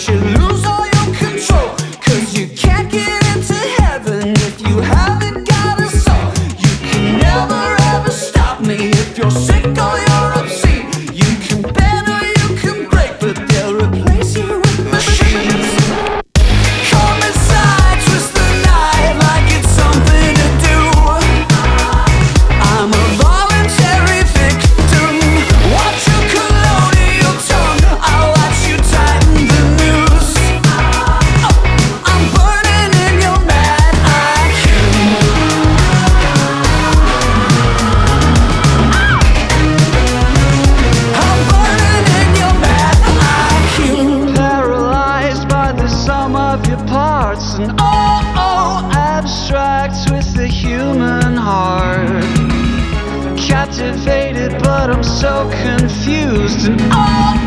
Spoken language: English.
makes you lose all your control. 'Cause you can't get into heaven if you haven't got a soul. You can never ever stop me if you're sick or you're obscene. You can bend or you can break, but they'll replace you with machines. Come inside, twist the night like it's something to do. I'm a voluntary victim. Watch your colonial tongue, I'll watch you tighten the noose. I'm burning in your mad IQ. I'm burning in your mad IQ. Paralyzed by the sum of your parts, and abstract with the human heart. Captivated, but I'm so confused, and